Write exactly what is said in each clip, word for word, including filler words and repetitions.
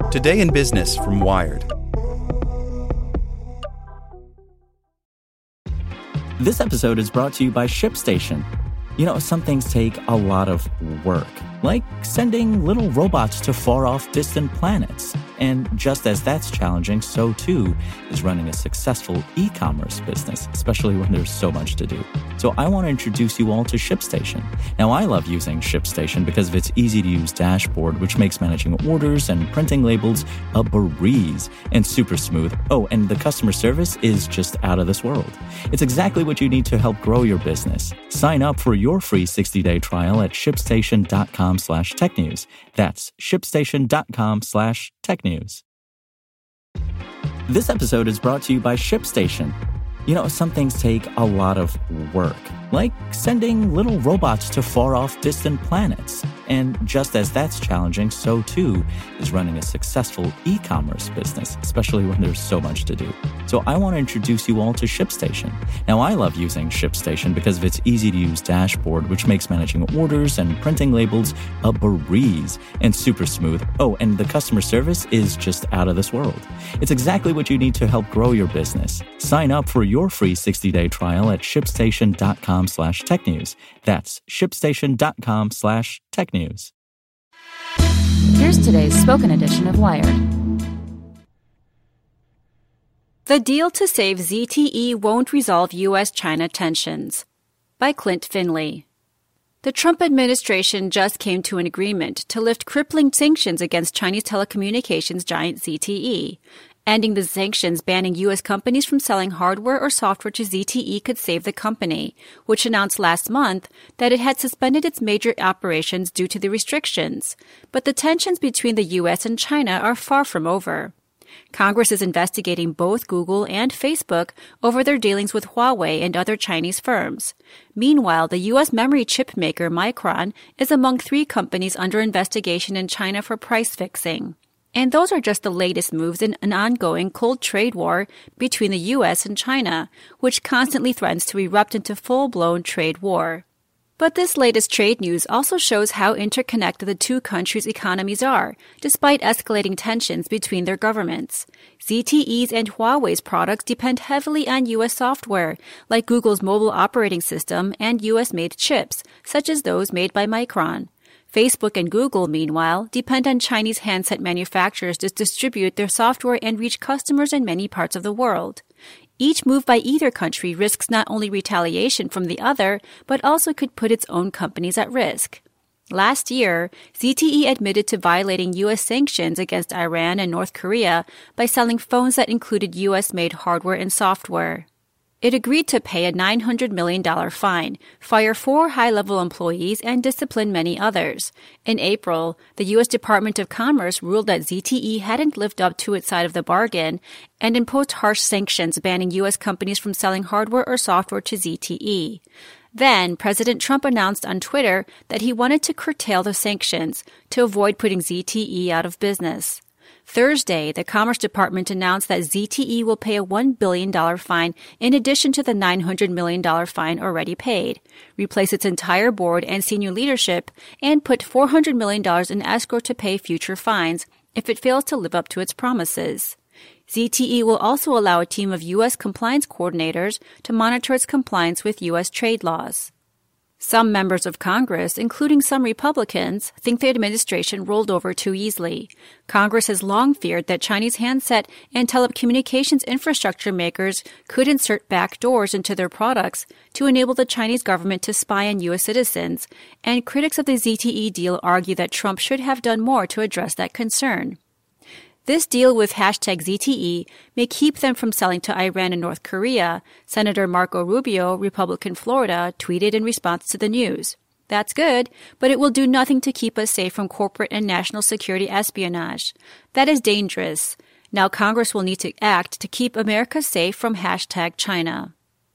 Today in Business from Wired. This episode is brought to you by ShipStation. You know, some things take a lot of work, like sending little robots to far-off distant planets. And just as that's challenging, so too is running a successful e-commerce business, especially when there's so much to do. So I want to introduce you all to ShipStation. Now, I love using ShipStation because of its easy-to-use dashboard, which makes managing orders and printing labels a breeze and super smooth. Oh, and the customer service is just out of this world. It's exactly what you need to help grow your business. Sign up for your free sixty-day trial at shipstation.com slash tech news. That's shipstation.com slash tech news. This episode is brought to you by ShipStation. You know, some things take a lot of work, like sending little robots to far-off distant planets. And just as that's challenging, so too is running a successful e-commerce business, especially when there's so much to do. So I want to introduce you all to ShipStation. Now, I love using ShipStation because of its easy-to-use dashboard, which makes managing orders and printing labels a breeze and super smooth. Oh, and the customer service is just out of this world. It's exactly what you need to help grow your business. Sign up for your free sixty-day trial at shipstation.com slash tech news. That's shipstation.com slash tech news. Here's today's spoken edition of Wired. The deal to save Z T E won't resolve U S China tensions. By Clint Finley. The Trump administration just came to an agreement to lift crippling sanctions against Chinese telecommunications giant Z T E. Ending the sanctions banning U S companies from selling hardware or software to Z T E could save the company, which announced last month that it had suspended its major operations due to the restrictions. But the tensions between the U S and China are far from over. Congress is investigating both Google and Facebook over their dealings with Huawei and other Chinese firms. Meanwhile, the U S memory chip maker Micron is among three companies under investigation in China for price fixing. And those are just the latest moves in an ongoing cold trade war between the U S and China, which constantly threatens to erupt into full-blown trade war. But this latest trade news also shows how interconnected the two countries' economies are, despite escalating tensions between their governments. Z T E's and Huawei's products depend heavily on U S software, like Google's mobile operating system and U S-made chips, such as those made by Micron. Facebook and Google, meanwhile, depend on Chinese handset manufacturers to distribute their software and reach customers in many parts of the world. Each move by either country risks not only retaliation from the other, but also could put its own companies at risk. Last year, Z T E admitted to violating U S sanctions against Iran and North Korea by selling phones that included U S-made hardware and software. It agreed to pay a nine hundred million dollars fine, fire four high-level employees, and discipline many others. In April, the U S Department of Commerce ruled that Z T E hadn't lived up to its side of the bargain and imposed harsh sanctions banning U S companies from selling hardware or software to Z T E. Then, President Trump announced on Twitter that he wanted to curtail the sanctions to avoid putting Z T E out of business. Thursday, the Commerce Department announced that Z T E will pay a one billion dollars fine in addition to the nine hundred million dollars fine already paid, replace its entire board and senior leadership, and put four hundred million dollars in escrow to pay future fines if it fails to live up to its promises. Z T E will also allow a team of U S compliance coordinators to monitor its compliance with U S trade laws. Some members of Congress, including some Republicans, think the administration rolled over too easily. Congress has long feared that Chinese handset and telecommunications infrastructure makers could insert backdoors into their products to enable the Chinese government to spy on U S citizens, and critics of the Z T E deal argue that Trump should have done more to address that concern. This deal with hashtag Z T E may keep them from selling to Iran and North Korea, Senator Marco Rubio, Republican Florida, tweeted in response to the news. That's good, but it will do nothing to keep us safe from corporate and national security espionage. That is dangerous. Now Congress will need to act to keep America safe from hashtag China.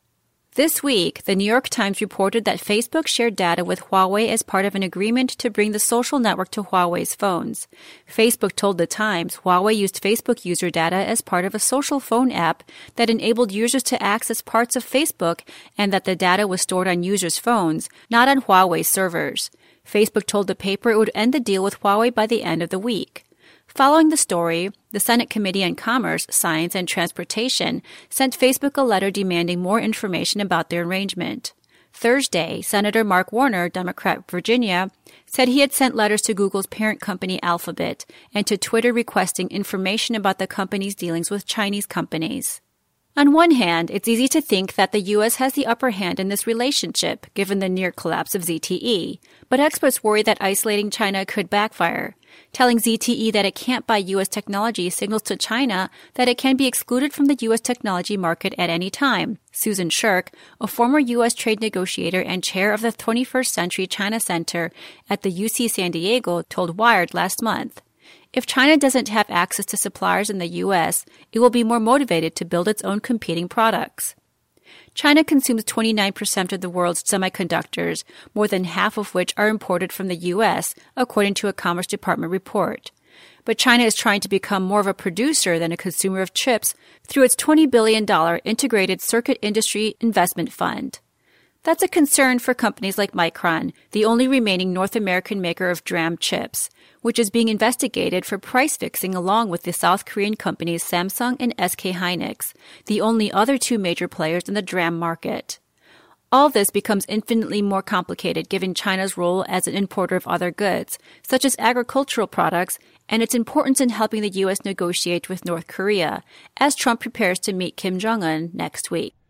This week, the New York Times reported that Facebook shared data with Huawei as part of an agreement to bring the social network to Huawei's phones. Facebook told the Times Huawei used Facebook user data as part of a social phone app that enabled users to access parts of Facebook, and that the data was stored on users' phones, not on Huawei's servers. Facebook told the paper it would end the deal with Huawei by the end of the week. Following the story, the Senate Committee on Commerce, Science, and Transportation sent Facebook a letter demanding more information about their arrangement. Thursday, Senator Mark Warner, Democrat Virginia, said he had sent letters to Google's parent company Alphabet and to Twitter requesting information about the company's dealings with Chinese companies. On one hand, it's easy to think that the U S has the upper hand in this relationship, given the near collapse of Z T E, but experts worry that isolating China could backfire. Telling Z T E that it can't buy U S technology signals to China that it can be excluded from the U S technology market at any time. Susan Shirk, a former U S trade negotiator and chair of the twenty-first Century China Center at the U C San Diego, told Wired last month. If China doesn't have access to suppliers in the U S, it will be more motivated to build its own competing products. China consumes twenty-nine percent of the world's semiconductors, more than half of which are imported from the U S, according to a Commerce Department report. But China is trying to become more of a producer than a consumer of chips through its twenty billion dollars Integrated Circuit Industry Investment Fund. That's a concern for companies like Micron, the only remaining North American maker of DRAM chips, which is being investigated for price fixing along with the South Korean companies Samsung and S K Hynix, the only other two major players in the DRAM market. All this becomes infinitely more complicated given China's role as an importer of other goods, such as agricultural products, and its importance in helping the U S negotiate with North Korea, as Trump prepares to meet Kim Jong-un next week.